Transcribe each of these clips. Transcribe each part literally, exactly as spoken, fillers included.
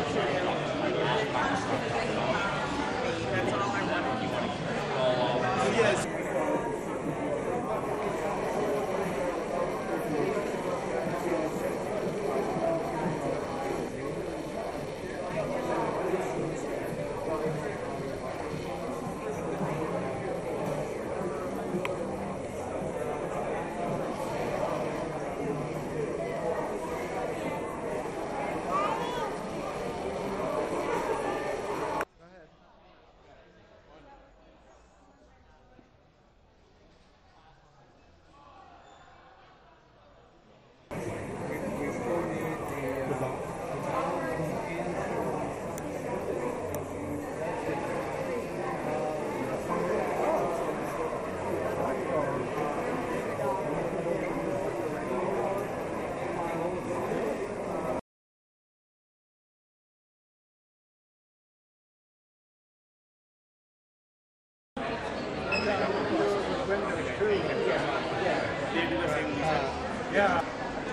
Yeah.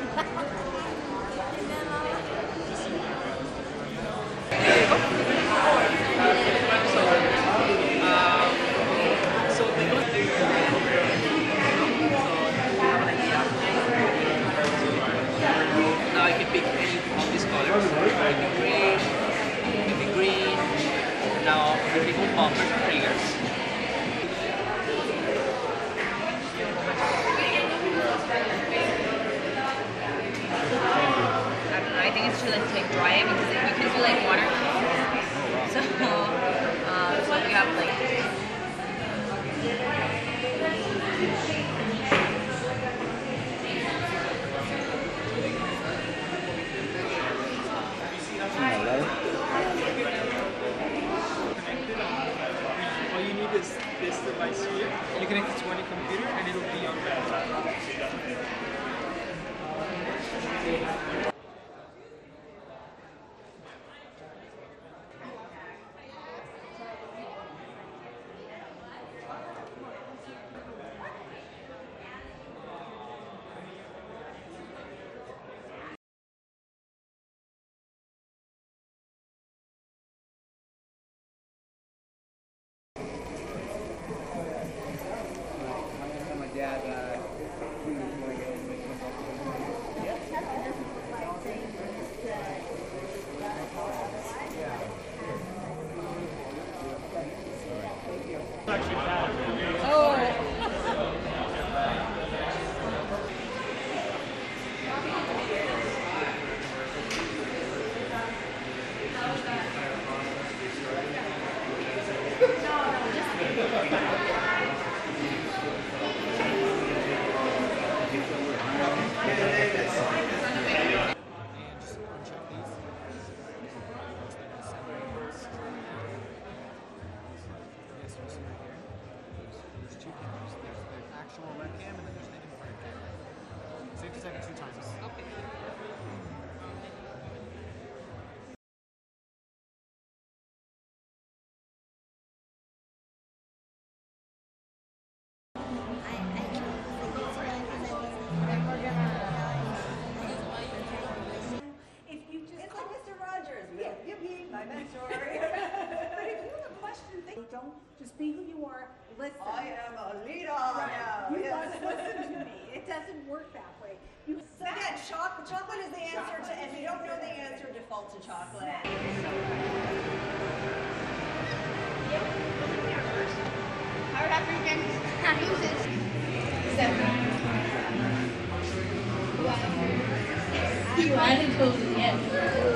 Now I can pick any of these colors. It can be green, it can be green. Now I pick bumper triggers. I think it's too late to like dry it because we can do like water. So, uh, so we have like. All you need is this device here. You connect it to any computer and it'll be on laptop. My mentor. But if you have a question, think, don't just be who you are. Listen. I am a leader. Right. Now. You yes. must listen to me. It doesn't work that way. You so again, chocolate. Chocolate is the answer chocolate. to, and if you don't know the answer, default to chocolate. Hard after you can use it. You added until the end.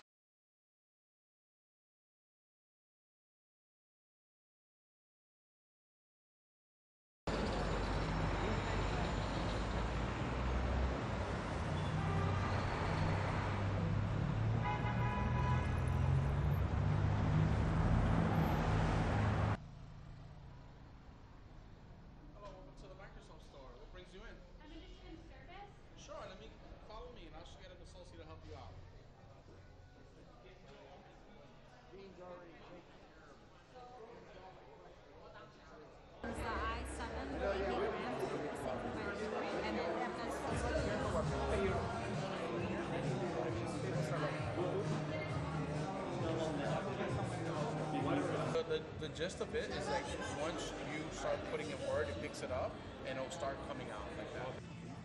gist of it is like once you start putting in word, it picks it up and it'll start coming out like that.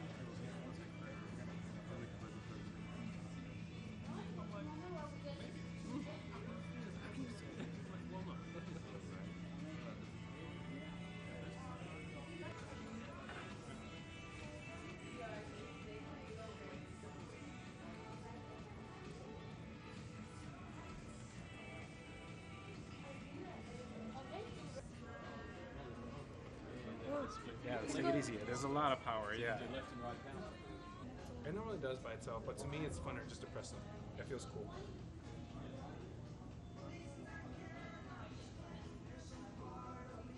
Yeah, let's take it easy. There's a lot of power, yeah. Do left and right pound. It normally does by itself, but to me it's funner just to press them. It feels cool.